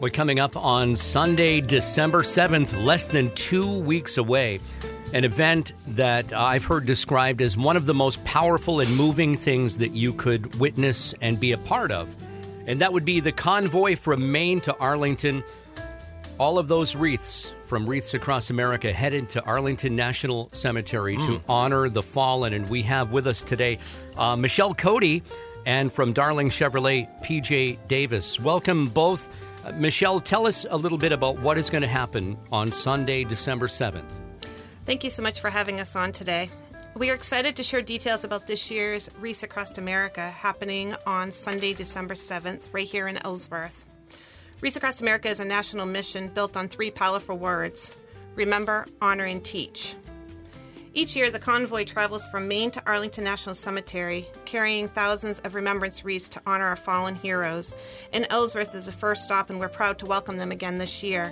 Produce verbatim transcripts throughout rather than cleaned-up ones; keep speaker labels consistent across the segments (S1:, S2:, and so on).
S1: We're coming up on Sunday, December seventh, less than two weeks away. An event that I've heard described as one of the most powerful and moving things that you could witness and be a part of. And that would be the convoy from Maine to Arlington. All of those wreaths from Wreaths Across America headed to Arlington National Cemetery mm. to honor the fallen. And we have with us today uh, Michelle Cody and from Darling Chevrolet, P J Davis. Welcome both. Uh, Michelle, tell us a little bit about what is going to happen on Sunday, December seventh.
S2: Thank you so much for having us on today. We are excited to share details about this year's Wreaths Across America happening on Sunday, December seventh, right here in Ellsworth. Wreaths Across America is a national mission built on three powerful words: remember, honor, and teach. Each year, the convoy travels from Maine to Arlington National Cemetery, carrying thousands of remembrance wreaths to honor our fallen heroes. And Ellsworth is the first stop, and we're proud to welcome them again this year.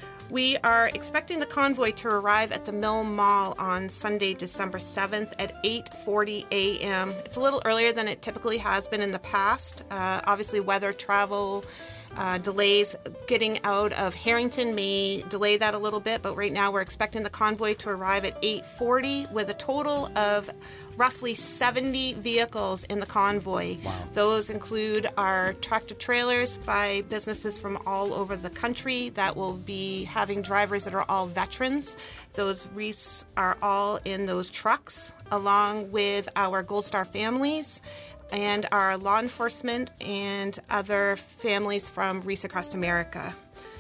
S2: We are expecting the convoy to arrive at the Mill Mall on Sunday, December seventh at eight forty a.m. It's a little earlier than it typically has been in the past. Uh, obviously, weather, travel, uh, delays getting out of Harrington may delay that a little bit, but right now we're expecting the convoy to arrive at eight forty with a total of roughly seventy vehicles in the convoy.
S1: Wow.
S2: Those include our tractor trailers by businesses from all over the country that will be having drivers that are all veterans. Those wreaths are all in those trucks, along with our Gold Star families and our law enforcement and other families from Wreaths Across America.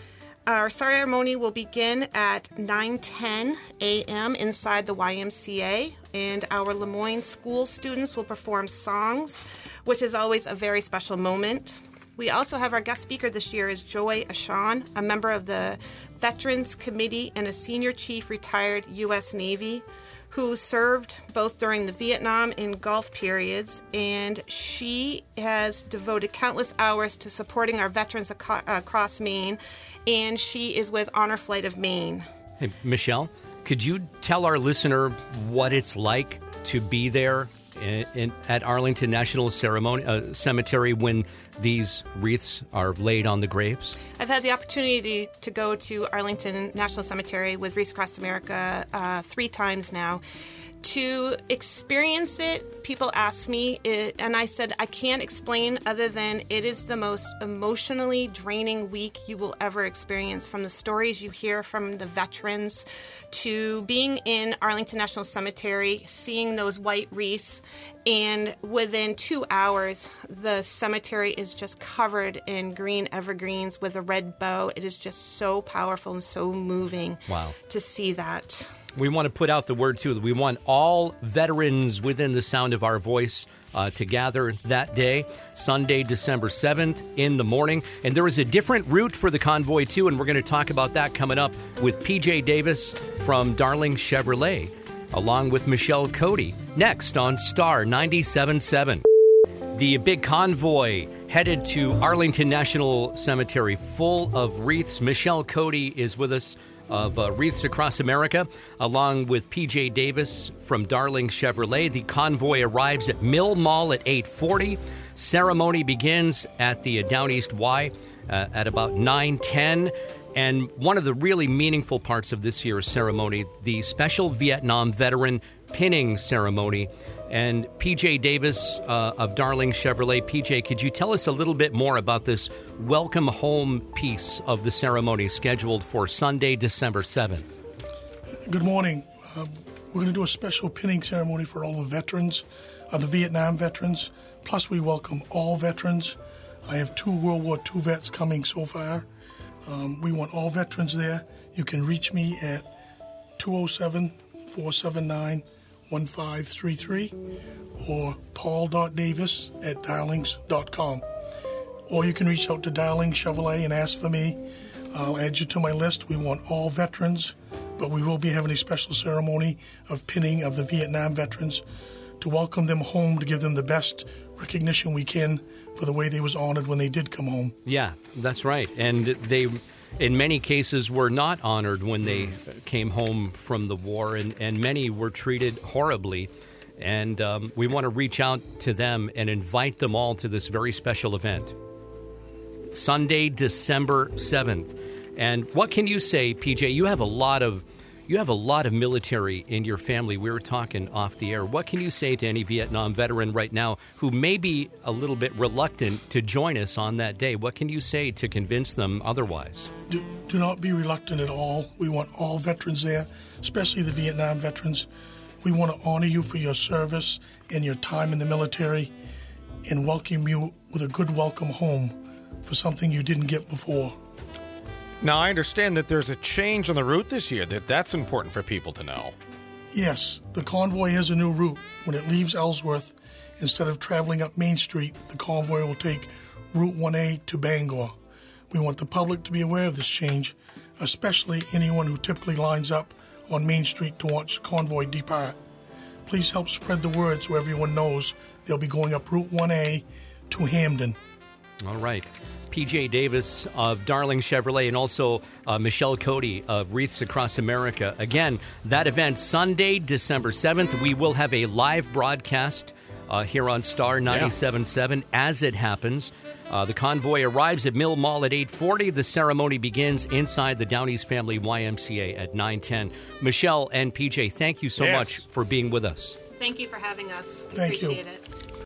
S2: Our ceremony will begin at nine ten a.m. inside the Y M C A, and our Lemoyne school students will perform songs, which is always a very special moment. We also have our guest speaker this year is Joy Ashan, a member of the Veterans Committee and a senior chief retired U S Navy, who served both during the Vietnam and Gulf periods, and she has devoted countless hours to supporting our veterans ac- across Maine, and she is with Honor Flight of Maine.
S1: Hey, Michelle, could you tell our listener what it's like to be there in, in, at Arlington National Ceremony, uh, Cemetery when these wreaths are laid on the graves?
S2: I've had the opportunity to, to go to Arlington National Cemetery with Wreaths Across America uh, three times now. To experience it, people ask me, it, and I said, I can't explain other than it is the most emotionally draining week you will ever experience. From the stories you hear from the veterans to being in Arlington National Cemetery, seeing those white wreaths, and within two hours, the cemetery is just covered in green evergreens with a red bow. It is just so powerful and so moving
S1: wow.
S2: to see that.
S1: We want to put out the word, too, that we want all veterans within the sound of our voice uh, to gather that day, Sunday, December seventh, in the morning. And there is a different route for the convoy, too, and we're going to talk about that coming up with P J Davis from Darling Chevrolet, along with Michelle Cody, next on Star ninety-seven point seven. The big convoy headed to Arlington National Cemetery full of wreaths. Michelle Cody is with us of uh, Wreaths Across America, along with P J Davis from Darling Chevrolet. The convoy arrives at Mill Mall at eight forty. Ceremony begins at the Down East Y uh, at about nine ten. And one of the really meaningful parts of this year's ceremony, the Special Vietnam Veteran Pinning Ceremony. And P J Davis uh, of Darling Chevrolet. P J, could you tell us a little bit more about this welcome home piece of the ceremony scheduled for Sunday, December seventh?
S3: Good morning. Uh, we're going to do a special pinning ceremony for all the veterans, uh, the Vietnam veterans. Plus, we welcome all veterans. I have two World War Two vets coming so far. Um, we want all veterans there. You can reach me at two oh seven, four seven nine, one five three three or paul.davis at darlings dot com. Or you can reach out to Darling Chevrolet and ask for me. I'll add you to my list. We want all veterans, but we will be having a special ceremony of pinning of the Vietnam veterans to welcome them home, to give them the best recognition we can for the way they was honored when they did come home.
S1: Yeah, that's right. And they, in many cases, were not honored when they came home from the war, and, and many were treated horribly. And um, we want to reach out to them and invite them all to this very special event. Sunday, December seventh. And what can you say, P J? You have a lot of you have a lot of military in your family. We were talking off the air. What can you say to any Vietnam veteran right now who may be a little bit reluctant to join us on that day? What can you say to convince them otherwise?
S3: Do, do not be reluctant at all. We want all veterans there, especially the Vietnam veterans. We want to honor you for your service and your time in the military and welcome you with a good welcome home for something you didn't get before.
S4: Now, I understand that there's a change on the route this year. That That's important for people to know.
S3: Yes, the convoy has a new route. When it leaves Ellsworth, instead of traveling up Main Street, the convoy will take Route one A to Bangor. We want the public to be aware of this change, especially anyone who typically lines up on Main Street to watch the convoy depart. Please help spread the word so everyone knows they'll be going up Route one A to Hamden.
S1: All right. P J Davis of Darling Chevrolet and also uh, Michelle Cody of Wreaths Across America. Again, that event Sunday, December seventh. We will have a live broadcast uh, here on Star ninety-seven point seven as it happens. Uh, the convoy arrives at Mill Mall at eight forty. The ceremony begins inside the Downey's Family Y M C A at nine ten. Michelle and P J, thank you so
S4: yes.
S1: much for being with us.
S2: Thank you for having us. We
S3: Thank
S2: appreciate
S3: you.
S2: it.